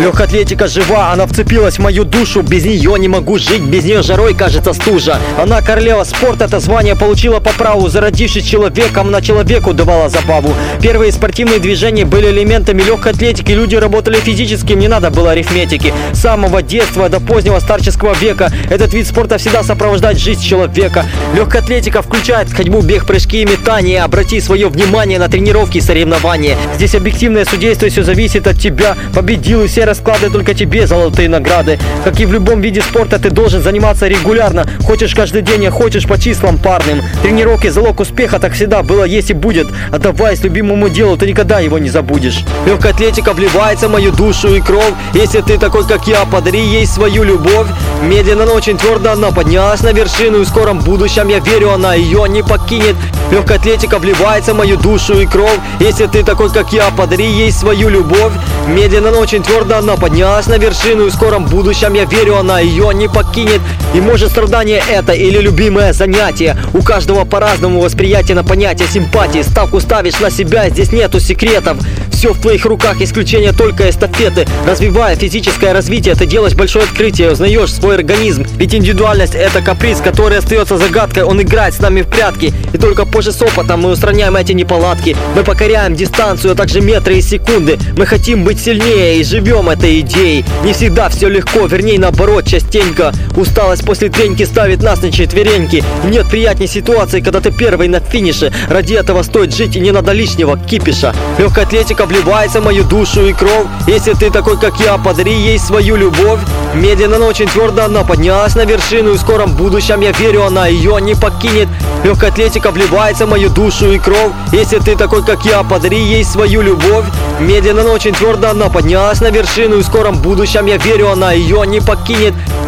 Легкоатлетика жива, она вцепилась в мою душу. Без нее не могу жить, без нее жарой кажется стужа. Она королева спорта, это звание получила по праву. Зародившись человеком, она человеку давала забаву. Первые спортивные движения были элементами легкой атлетики. Люди работали физически, им не надо было арифметики. С самого детства до позднего старческого века этот вид спорта всегда сопровождает жизнь человека. Легкая атлетика включает ходьбу, бег, прыжки и метания. Обрати свое внимание на тренировки и соревнования. Здесь объективное судейство, все зависит от тебя. Победил, и все расклады только тебе золотые награды. Как и в любом виде спорта, ты должен заниматься регулярно. Хочешь каждый день, а хочешь по числам парным. Тренировки залог успеха, так всегда было, есть и будет. Отдаваясь любимому делу, ты никогда его не забудешь. Легкая атлетика вливается в мою душу и кровь. Если ты такой, как я, подари ей свою любовь. Медленно, но очень твердо она поднялась на вершину, и в скором будущем, я верю, она ее не покинет. Легкая атлетика вливается в мою душу и кровь. Если ты такой, как я, подари ей свою любовь. Медленно, но очень твердо она поднялась на вершину, и в скором будущем, я верю, она ее не покинет. И может страдание это или любимое занятие. У каждого по-разному восприятие на понятие симпатии. Ставку ставишь на себя, здесь нету секретов. Все в твоих руках, исключение только эстафеты. Развивая физическое развитие, ты делаешь большое открытие, узнаешь свой организм. Ведь индивидуальность — это каприз, который остается загадкой. Он играет с нами в прятки, и только позже с опытом мы устраняем эти неполадки. Мы покоряем дистанцию, а также метры и секунды. Мы хотим быть сильнее и живем этой идеей. Не всегда все легко, вернее наоборот, частенько. Усталость после треньки ставит нас на четвереньки. Нет приятней ситуации, когда ты первый на финише. Ради этого стоит жить, и не надо лишнего кипиша. Легкая атлетика вливается в мою душу и кровь. Если ты такой, как я, подари ей свою любовь. Медленно, но очень твердо она поднялась на вершину, и в скором будущем, я верю, она ее не покинет. Легкая атлетика вливается в мою душу и кровь. Если ты такой, как я, подари ей свою любовь. Медленно, но очень твердо она поднялась на вершину, и в скором будущем, я верю, она ее не покинет.